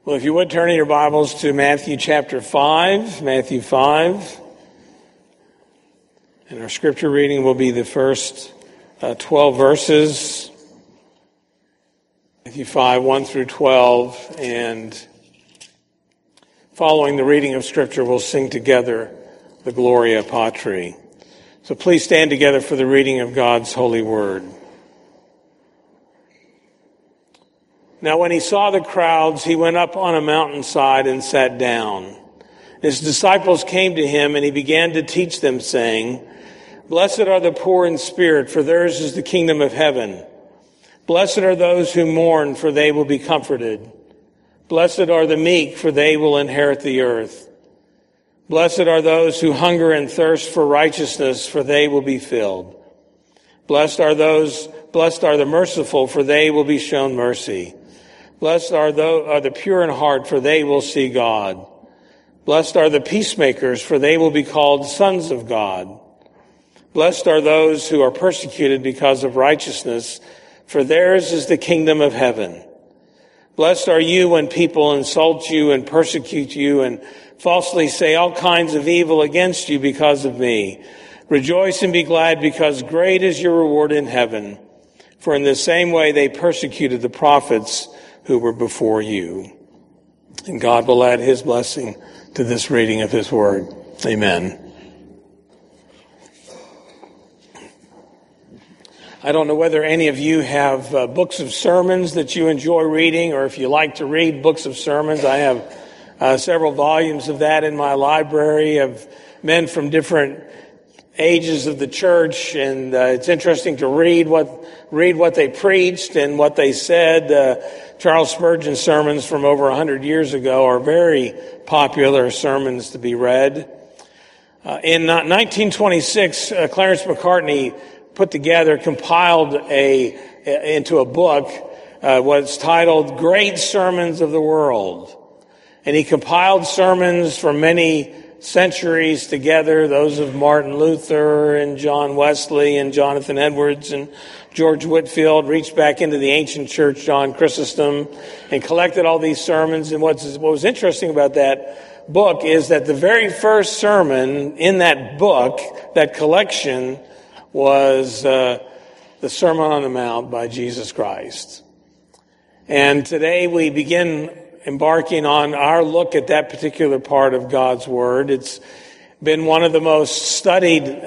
Well, if you would turn in your Bibles to Matthew chapter 5, Matthew 5. And our scripture reading will be the first 12 verses, Matthew 5, 1 through 12. And following the reading of scripture, we'll sing together the Gloria Patri. So please stand together for the reading of God's holy word. Now when he saw the crowds, he went up on a mountainside and sat down. His disciples came to him, and he began to teach them, saying, "Blessed are the poor in spirit, for theirs is the kingdom of heaven. Blessed are those who mourn, for they will be comforted. Blessed are the meek, for they will inherit the earth. Blessed are those who hunger and thirst for righteousness, for they will be filled. Blessed are the merciful, for they will be shown mercy. Blessed are the pure in heart, for they will see God. Blessed are the peacemakers, for they will be called sons of God. Blessed are those who are persecuted because of righteousness, for theirs is the kingdom of heaven. Blessed are you when people insult you and persecute you and falsely say all kinds of evil against you because of me. Rejoice and be glad, because great is your reward in heaven. For in the same way they persecuted the prophets who were before you." And God will add his blessing to this reading of his word. Amen. I don't know whether any of you have books of sermons that you enjoy reading, or if you like to read books of sermons. I have several volumes of that in my library of men from different ages of the church, and it's interesting to read what they preached and what they said. Charles Spurgeon's sermons from over 100 years ago are very popular sermons to be read. In 1926, Clarence McCartney compiled into a book what's titled "Great Sermons of the World," and he compiled sermons from many centuries together, those of Martin Luther and John Wesley and Jonathan Edwards and George Whitefield, reached back into the ancient church, John Chrysostom, and collected all these sermons. And what was interesting about that book is that the very first sermon in that book, that collection, was the Sermon on the Mount by Jesus Christ. And today we begin embarking on our look at that particular part of God's Word. It's been one of the most studied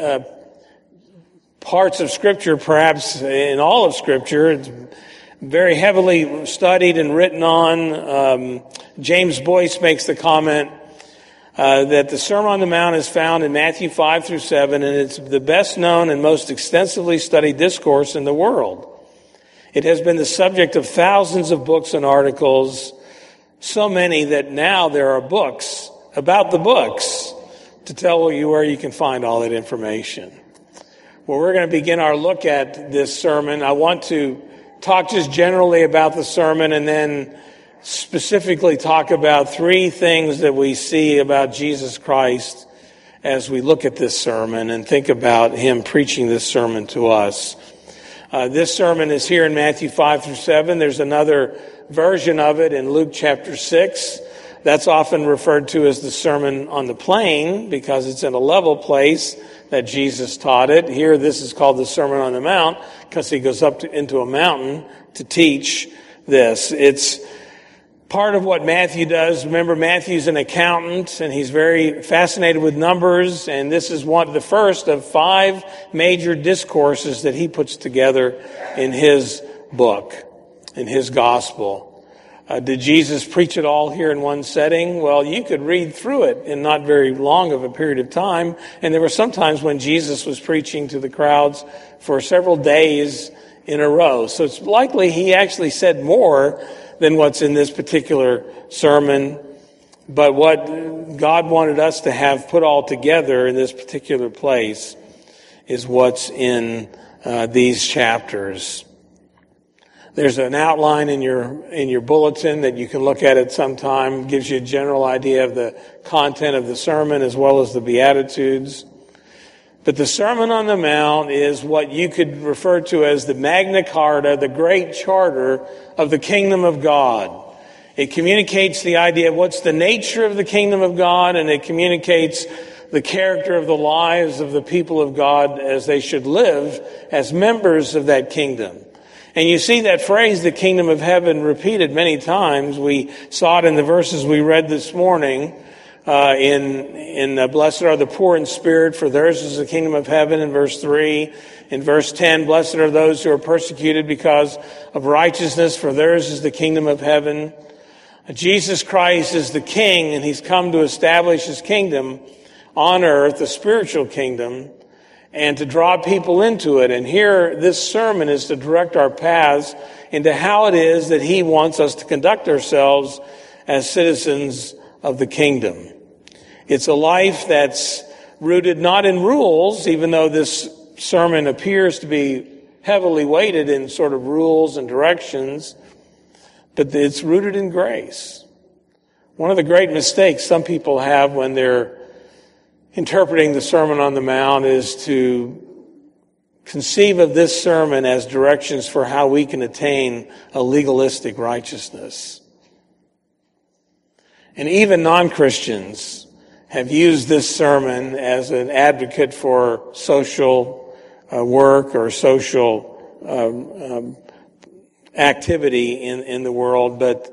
parts of Scripture, perhaps in all of Scripture. It's very heavily studied and written on. James Boyce makes the comment that the Sermon on the Mount is found in Matthew 5 through 7, and it's the best known and most extensively studied discourse in the world. It has been the subject of thousands of books and articles, so many that now there are books about the books to tell you where you can find all that information. Well, we're going to begin our look at this sermon. I want to talk just generally about the sermon and then specifically talk about three things that we see about Jesus Christ as we look at this sermon and think about him preaching this sermon to us. This sermon is here in Matthew 5 through 7. There's another version of it in Luke chapter 6. That's often referred to as the Sermon on the Plain because it's in a level place that Jesus taught it. Here, this is called the Sermon on the Mount because he goes up into a mountain to teach this. It's part of what Matthew does. Remember, Matthew's an accountant, and he's very fascinated with numbers, and this is the first of 5 major discourses that he puts together in his book, in his gospel. Did Jesus preach it all here in one setting? Well, you could read through it in not very long of a period of time, and there were some times when Jesus was preaching to the crowds for several days in a row. So it's likely he actually said more than what's in this particular sermon. But what God wanted us to have put all together in this particular place is what's in these chapters. There's an outline in your bulletin that you can look at at some time. It gives you a general idea of the content of the sermon as well as the Beatitudes. But the Sermon on the Mount is what you could refer to as the Magna Carta, the great charter of the kingdom of God. It communicates the idea of what's the nature of the kingdom of God, and it communicates the character of the lives of the people of God as they should live as members of that kingdom. And you see that phrase, the kingdom of heaven, repeated many times. We saw it in the verses we read this morning. Blessed are the poor in spirit, for theirs is the kingdom of heaven, in verse 3. In verse 10, blessed are those who are persecuted because of righteousness, for theirs is the kingdom of heaven. Jesus Christ is the King, and He's come to establish His kingdom on earth, the spiritual kingdom, and to draw people into it. And here, this sermon is to direct our paths into how it is that He wants us to conduct ourselves as citizens of the kingdom. It's a life that's rooted not in rules, even though this sermon appears to be heavily weighted in sort of rules and directions, but it's rooted in grace. One of the great mistakes some people have when they're interpreting the Sermon on the Mount is to conceive of this sermon as directions for how we can attain a legalistic righteousness. And even non-Christians have used this sermon as an advocate for social work or social activity in the world, but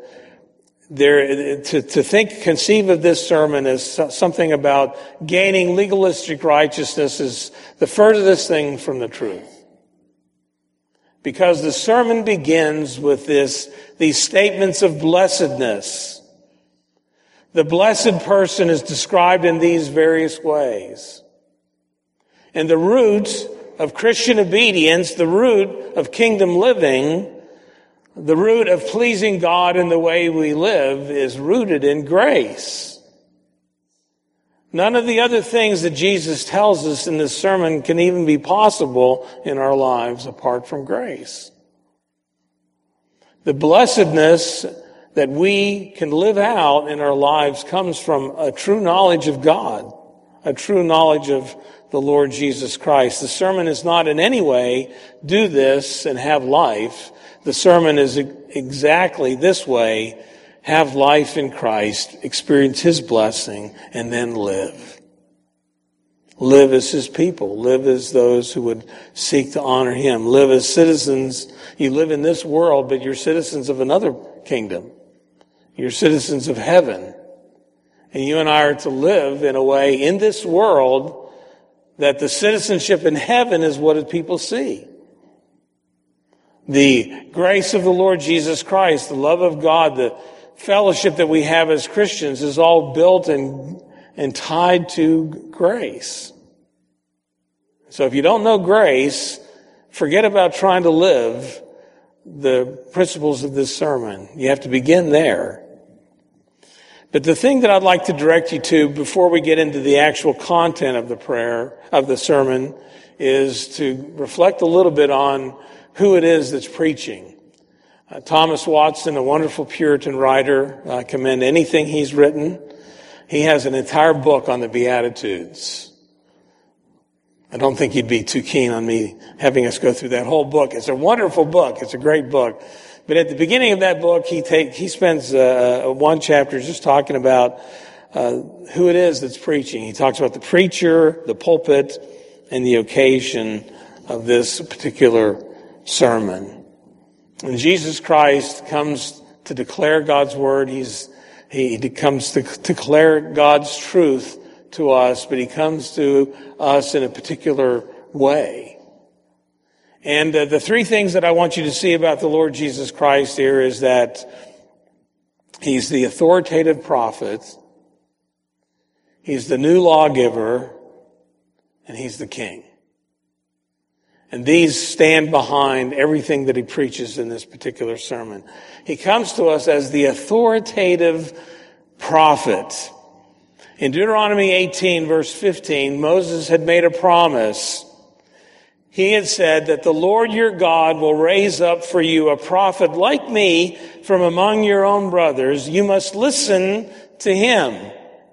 conceive of this sermon as something about gaining legalistic righteousness is the furthest thing from the truth. Because the sermon begins with these statements of blessedness. The blessed person is described in these various ways. And the root of Christian obedience, the root of kingdom living, the root of pleasing God in the way we live is rooted in grace. None of the other things that Jesus tells us in this sermon can even be possible in our lives apart from grace. The blessedness that we can live out in our lives comes from a true knowledge of God, a true knowledge of the Lord Jesus Christ. The sermon is not in any way, do this and have life. The sermon is exactly this way: have life in Christ, experience His blessing, and then live. Live as His people. Live as those who would seek to honor Him. Live as citizens. You live in this world, but you're citizens of another kingdom. You're citizens of heaven. And you and I are to live in a way in this world that the citizenship in heaven is what people see. The grace of the Lord Jesus Christ, the love of God, the fellowship that we have as Christians is all built and tied to grace. So if you don't know grace, forget about trying to live the principles of this sermon. You have to begin there. But the thing that I'd like to direct you to before we get into the actual content of the prayer, of the sermon, is to reflect a little bit on who it is that's preaching. Thomas Watson, a wonderful Puritan writer, I commend anything he's written. He has an entire book on the Beatitudes. I don't think he'd be too keen on me having us go through that whole book. It's a wonderful book. It's a great book. But at the beginning of that book, he spends one chapter just talking about who it is that's preaching. He talks about the preacher, the pulpit, and the occasion of this particular sermon. And Jesus Christ comes to declare God's word. He comes to declare God's truth to us, but He comes to us in a particular way. And the three things that I want you to see about the Lord Jesus Christ here is that He's the authoritative prophet, He's the new lawgiver, and He's the King. And these stand behind everything that He preaches in this particular sermon. He comes to us as the authoritative prophet. In Deuteronomy 18, verse 15, Moses had made a promise. He had said that the Lord your God will raise up for you a prophet like me from among your own brothers. You must listen to him.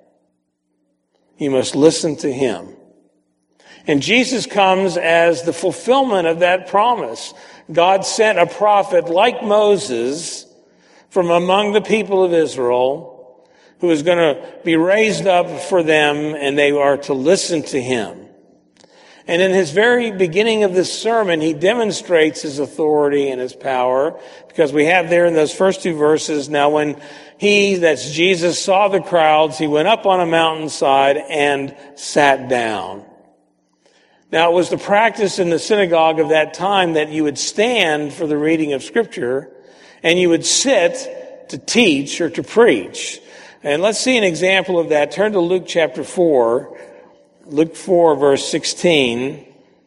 You must listen to him. And Jesus comes as the fulfillment of that promise. God sent a prophet like Moses from among the people of Israel, who is going to be raised up for them, and they are to listen to him. And in his very beginning of this sermon, he demonstrates his authority and his power, because we have there in those first two verses, now when he, that's Jesus, saw the crowds, he went up on a mountainside and sat down. Now, it was the practice in the synagogue of that time that you would stand for the reading of Scripture, and you would sit to teach or to preach. And let's see an example of that. Turn to Luke chapter 4. Luke 4, verse 16.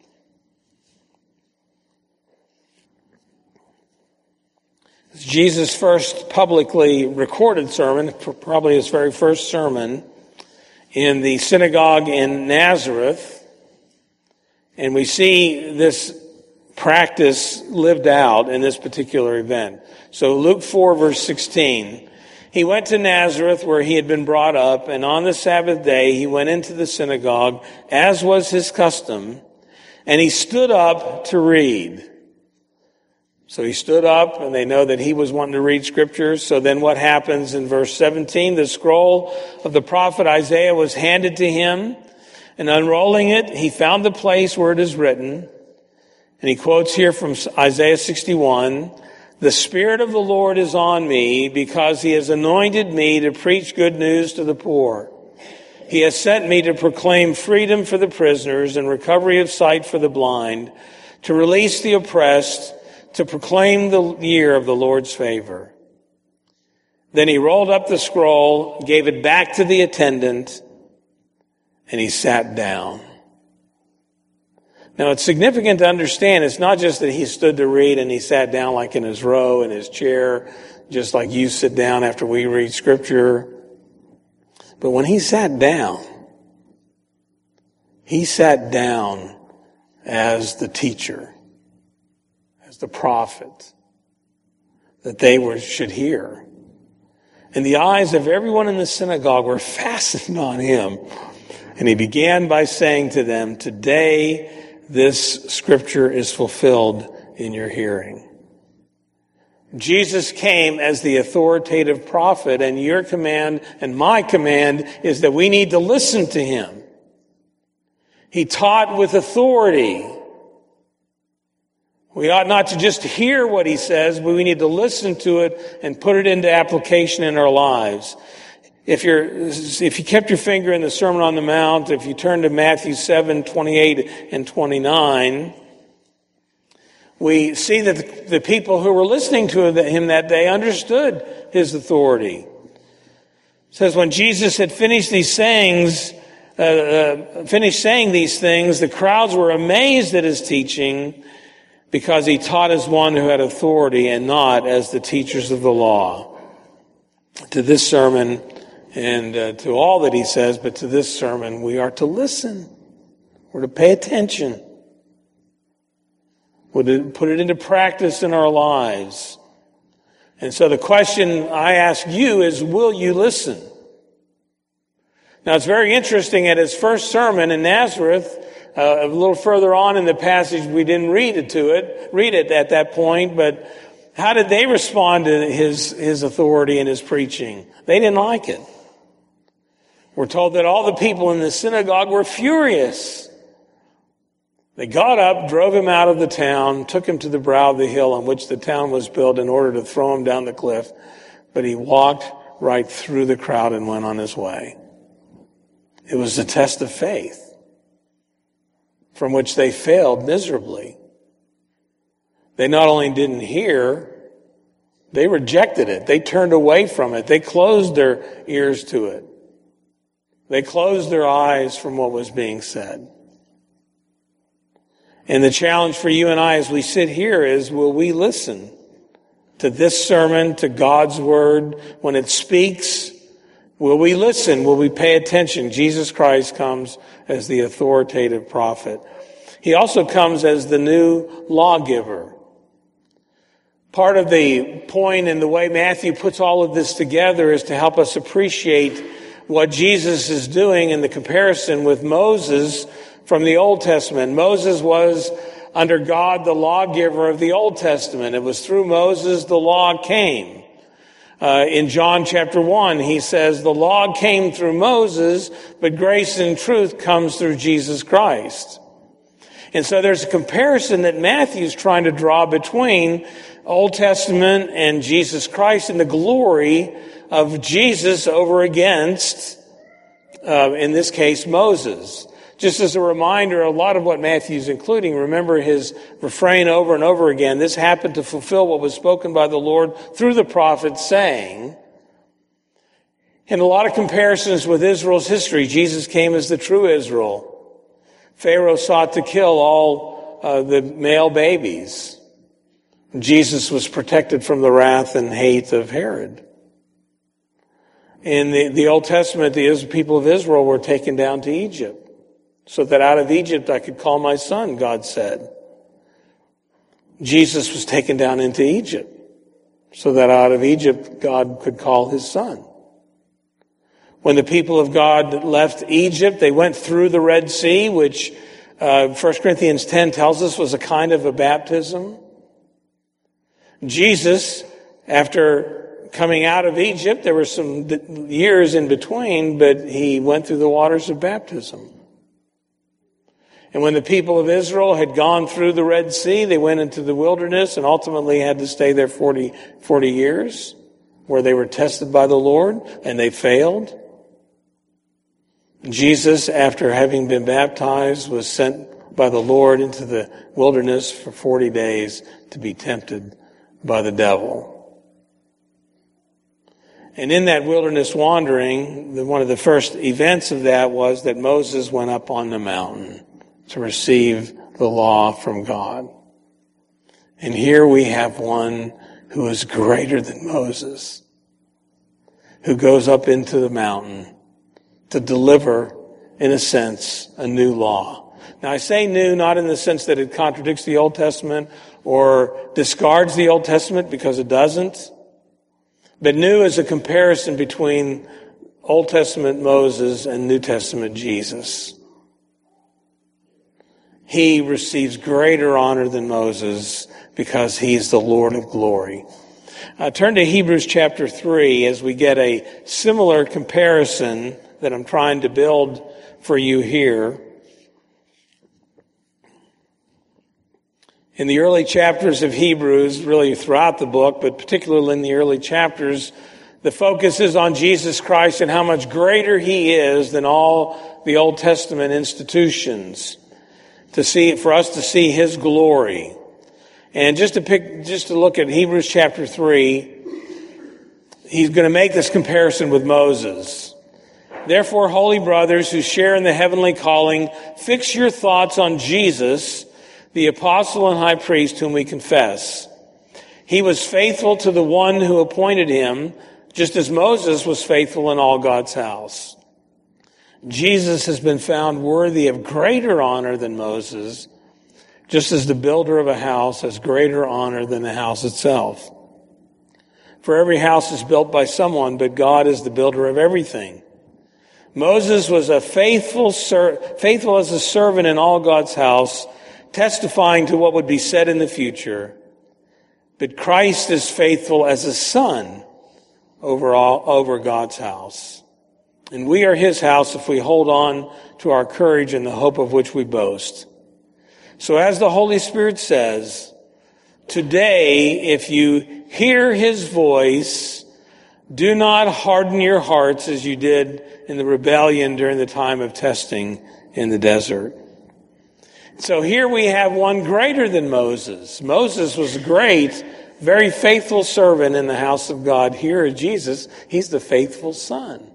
It's Jesus' first publicly recorded sermon, probably his very first sermon, in the synagogue in Nazareth. And we see this practice lived out in this particular event. So Luke 4, verse 16. He went to Nazareth where he had been brought up, and on the Sabbath day he went into the synagogue, as was his custom, and he stood up to read. So he stood up, and they know that he was wanting to read scriptures. So then what happens in verse 17? The scroll of the prophet Isaiah was handed to him, and unrolling it, he found the place where it is written, and he quotes here from Isaiah 61, "The Spirit of the Lord is on me, because he has anointed me to preach good news to the poor. He has sent me to proclaim freedom for the prisoners and recovery of sight for the blind, to release the oppressed, to proclaim the year of the Lord's favor." Then he rolled up the scroll, gave it back to the attendant, and he sat down. Now, it's significant to understand it's not just that he stood to read and he sat down like in his row, in his chair, just like you sit down after we read Scripture. But when he sat down as the teacher, as the prophet that they should hear. And the eyes of everyone in the synagogue were fastened on him. And he began by saying to them, "Today, this scripture is fulfilled in your hearing." Jesus came as the authoritative prophet, and your command and my command is that we need to listen to him. He taught with authority. We ought not to just hear what he says, but we need to listen to it and put it into application in our lives. If you kept your finger in the Sermon on the Mount, if you turn to Matthew 7, 28 and 29, we see that the people who were listening to him that day understood his authority. It says, when Jesus had finished saying these things, the crowds were amazed at his teaching, because he taught as one who had authority and not as the teachers of the law. To this sermon, and to all that he says, but to this sermon, we are to listen. We're to pay attention. We're to put it into practice in our lives. And so the question I ask you is, will you listen? Now, it's very interesting at his first sermon in Nazareth, a little further on in the passage, we didn't read it at that point, but how did they respond to his authority and his preaching? They didn't like it. We're told that all the people in the synagogue were furious. They got up, drove him out of the town, took him to the brow of the hill on which the town was built in order to throw him down the cliff. But he walked right through the crowd and went on his way. It was a test of faith from which they failed miserably. They not only didn't hear, they rejected it. They turned away from it. They closed their ears to it. They closed their eyes from what was being said. And the challenge for you and I as we sit here is, will we listen to this sermon, to God's word when it speaks? Will we listen? Will we pay attention? Jesus Christ comes as the authoritative prophet. He also comes as the new lawgiver. Part of the point in the way Matthew puts all of this together is to help us appreciate what Jesus is doing in the comparison with Moses from the Old Testament. Moses was, under God, the lawgiver of the Old Testament. It was through Moses the law came. In John chapter 1, he says, the law came through Moses, but grace and truth comes through Jesus Christ. And so there's a comparison that Matthew's trying to draw between Old Testament and Jesus Christ and the glory of Jesus over against, in this case, Moses. Just as a reminder, a lot of what Matthew's including, remember his refrain over and over again, this happened to fulfill what was spoken by the Lord through the prophet, saying, and a lot of comparisons with Israel's history. Jesus came as the true Israel. Pharaoh sought to kill all the male babies. Jesus was protected from the wrath and hate of Herod. In the Old Testament, the people of Israel were taken down to Egypt, so that out of Egypt I could call my son, God said. Jesus was taken down into Egypt, so that out of Egypt God could call his son. When the people of God left Egypt, they went through the Red Sea, which 1 Corinthians 10 tells us was a kind of a baptism. Jesus, after coming out of Egypt, there were some years in between, but he went through the waters of baptism. And when the people of Israel had gone through the Red Sea, they went into the wilderness and ultimately had to stay there 40 years, where they were tested by the Lord, and they failed. Jesus, after having been baptized, was sent by the Lord into the wilderness for 40 days to be tempted by the devil. And in that wilderness wandering, one of the first events of that was that Moses went up on the mountain to receive the law from God. And here we have one who is greater than Moses, who goes up into the mountain to deliver, in a sense, a new law. Now, I say new not in the sense that it contradicts the Old Testament or discards the Old Testament, because it doesn't. But new is a comparison between Old Testament Moses and New Testament Jesus. He receives greater honor than Moses because he's the Lord of glory. Turn to Hebrews chapter 3 as we get a similar comparison that I'm trying to build for you here. In the early chapters of Hebrews, really throughout the book, but particularly in the early chapters, the focus is on Jesus Christ and how much greater he is than all the Old Testament institutions, for us to see his glory. And just to look at Hebrews chapter 3, he's going to make this comparison with Moses. Therefore, holy brothers who share in the heavenly calling, fix your thoughts on Jesus, the apostle and high priest whom we confess. He was faithful to the one who appointed him, just as Moses was faithful in all God's house. Jesus has been found worthy of greater honor than Moses, just as the builder of a house has greater honor than the house itself. For every house is built by someone, but God is the builder of everything. Moses was a faithful as a servant in all God's house, testifying to what would be said in the future. But Christ is faithful as a son over God's house. And we are his house if we hold on to our courage and the hope of which we boast. So as the Holy Spirit says, today, if you hear his voice, do not harden your hearts as you did in the rebellion during the time of testing in the desert. So here we have one greater than Moses. Moses was a great, very faithful servant in the house of God. Here is Jesus. He's the faithful son.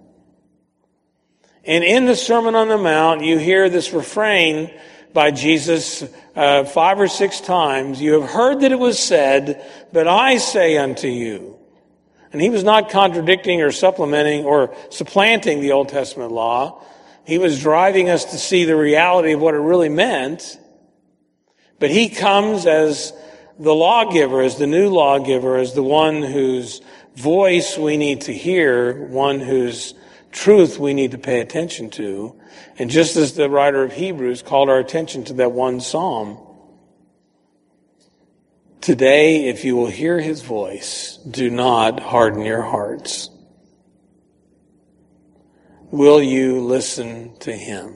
And in the Sermon on the Mount, you hear this refrain by Jesus 5 or 6 times. You have heard that it was said, but I say unto you. And he was not contradicting or supplementing or supplanting the Old Testament law. He was driving us to see the reality of what it really meant. But he comes as the lawgiver, as the new lawgiver, as the one whose voice we need to hear, one whose truth we need to pay attention to. And just as the writer of Hebrews called our attention to that one psalm, Today, if you will hear his voice, do not harden your hearts. Will you listen to him?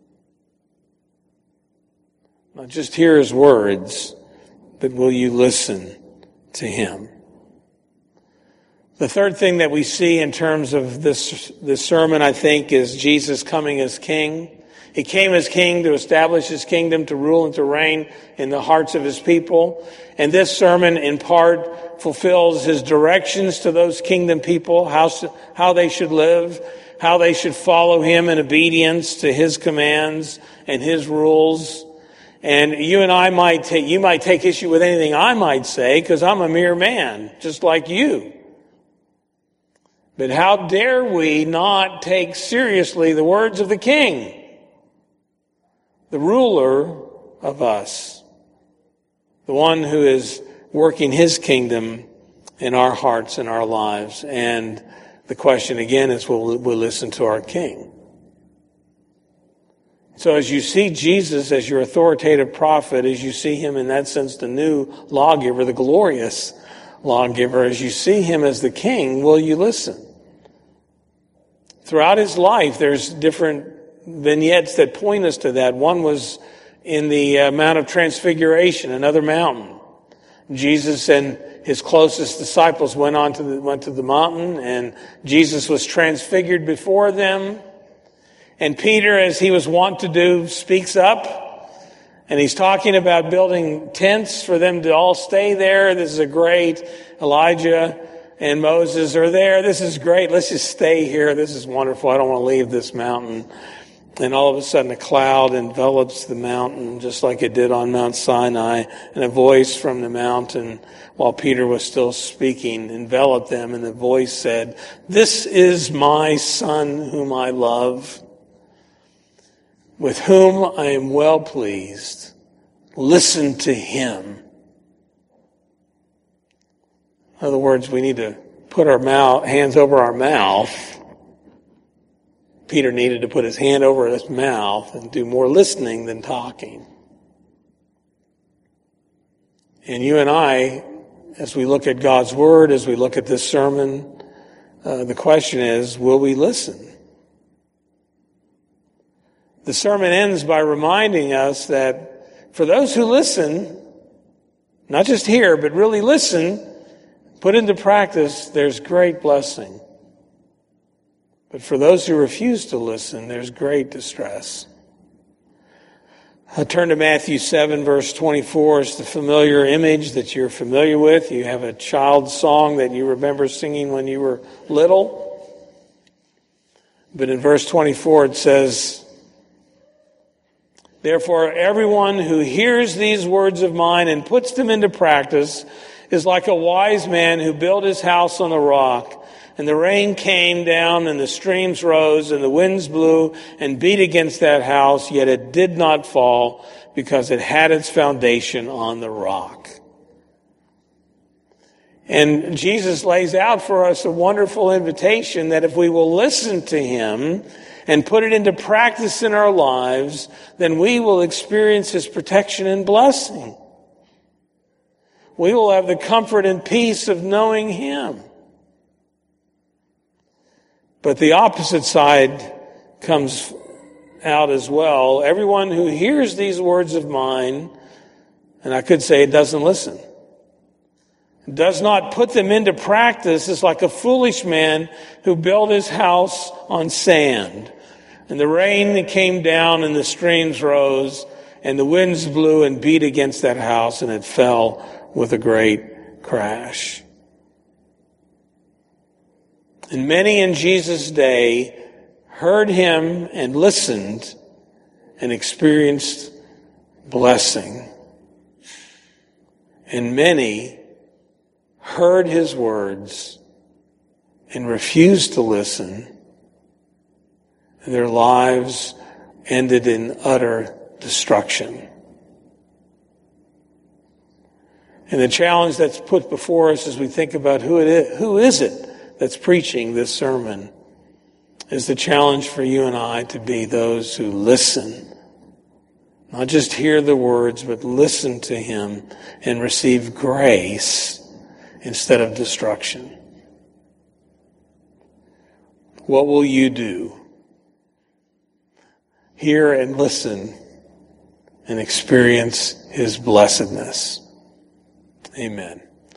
Not just hear his words, but will you listen to him? The third thing that we see in terms of this sermon, I think, is Jesus coming as king. He came as king to establish his kingdom, to rule and to reign in the hearts of his people. And this sermon, in part, fulfills his directions to those kingdom people, how they should live, how they should follow him in obedience to his commands and his rules. And you and I you might take issue with anything I might say, because I'm a mere man, just like you. But how dare we not take seriously the words of the king, the ruler of us, the one who is working his kingdom in our hearts and our lives. And the question again is, will we listen to our king? So as you see Jesus as your authoritative prophet, as you see him in that sense, the new lawgiver, the glorious lawgiver, as you see him as the king, will you listen? Throughout his life, there's different vignettes that point us to that. One was in the Mount of Transfiguration, another mountain. Jesus and his closest disciples went to the mountain, and Jesus was transfigured before them. And Peter, as he was wont to do, speaks up, and he's talking about building tents for them to all stay there. This is a great. Elijah and Moses are there. This is great. Let's just stay here. This is wonderful. I don't want to leave this mountain. And all of a sudden a cloud envelops the mountain, just like it did on Mount Sinai. And a voice from the mountain, while Peter was still speaking, enveloped them. And the voice said, "This is my Son whom I love, with whom I am well pleased. Listen to him." In other words, we need to put our hands over our mouth. Peter needed to put his hand over his mouth and do more listening than talking. And you and I, as we look at God's Word, as we look at this sermon, the question is, will we listen? The sermon ends by reminding us that for those who listen, not just hear, but really listen, put into practice, there's great blessing. But for those who refuse to listen, there's great distress. I turn to Matthew 7, verse 24. It's the familiar image that you're familiar with. You have a child's song that you remember singing when you were little. But in verse 24 it says, "Therefore everyone who hears these words of mine and puts them into practice is like a wise man who built his house on a rock. And the rain came down, and the streams rose, and the winds blew and beat against that house, yet it did not fall, because it had its foundation on the rock." And Jesus lays out for us a wonderful invitation that if we will listen to him and put it into practice in our lives, then we will experience his protection and blessing. We will have the comfort and peace of knowing him. But the opposite side comes out as well. Everyone who hears these words of mine, and I could say it doesn't listen, does not put them into practice, is like a foolish man who built his house on sand. And the rain came down, and the streams rose, and the winds blew and beat against that house, and it fell with a great crash. And many in Jesus' day heard him and listened and experienced blessing. And many heard his words and refused to listen, and their lives ended in utter destruction. And the challenge that's put before us as we think about who is it that's preaching this sermon, is the challenge for you and I to be those who listen Not just hear the words, but listen to him and receive grace instead of destruction. What will you do? Hear and listen and experience his blessedness. Amen.